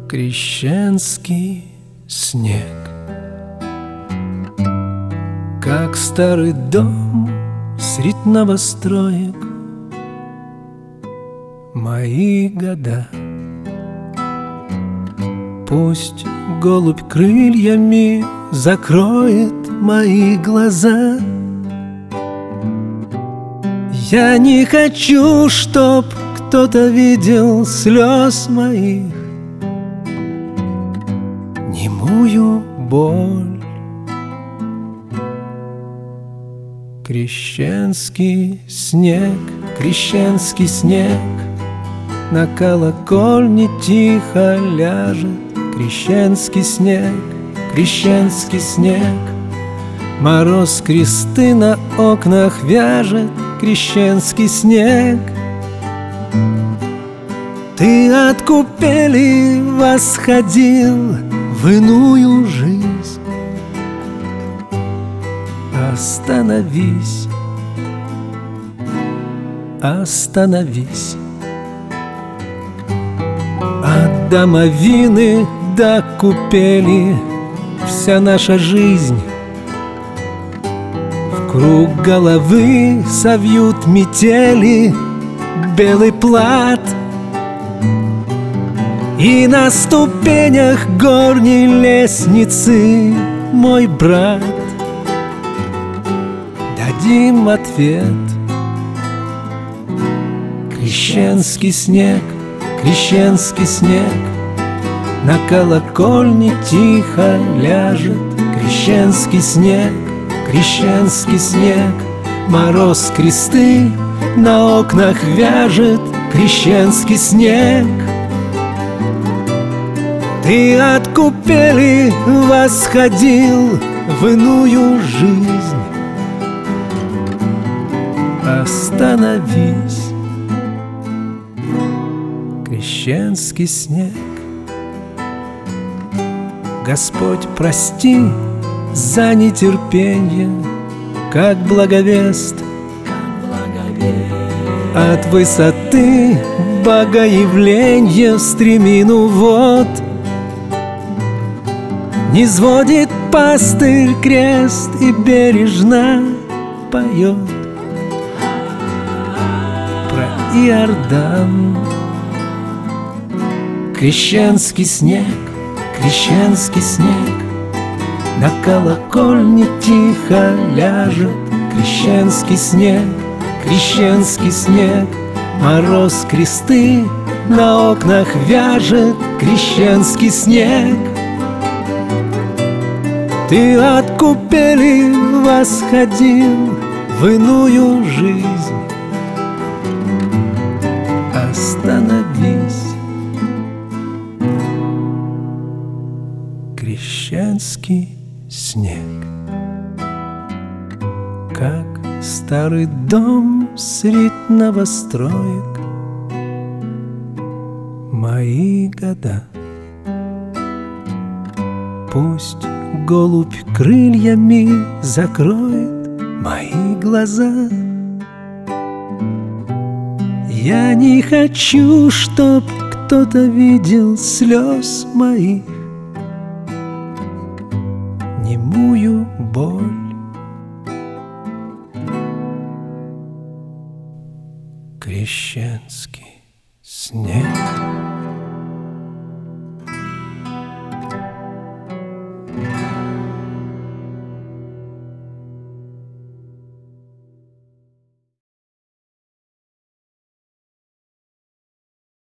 Крещенский снег, как старый дом средь новостроек. Мои года. Пусть голубь крыльями закроет мои глаза. Я не хочу, чтоб кто-то видел слез моих, немую боль. Крещенский снег, крещенский снег, на колокольне тихо ляжет. Крещенский снег, крещенский снег, мороз кресты на окнах вяжет. Крещенский снег, ты от купели восходил в иную жизнь. Остановись, остановись. От домовины до купели вся наша жизнь. Вкруг головы совьют метели белый плат, и на ступенях горней лестницы, мой брат, дадим ответ. Крещенский снег, крещенский снег, на колокольне тихо ляжет. Крещенский снег, крещенский снег, мороз кресты на окнах вяжет. Крещенский снег, ты от купели восходил в иную жизнь. Остановись, крещенский снег. Господь, прости за нетерпенье, как благовест. От высоты богоявленья в стремину вод низводит пастырь крест и бережно поет про Иордан. Крещенский снег, крещенский снег, на колокольне тихо ляжет. Крещенский снег, крещенский снег, мороз кресты на окнах вяжет. Крещенский снег, ты от купели восходил в иную жизнь. Остановись, крещенский снег, как старый дом средь новостроек. Мои года. Пусть голубь крыльями закроет мои глаза. Я не хочу, чтоб кто-то видел слез моих, немую боль. Крещенский снег.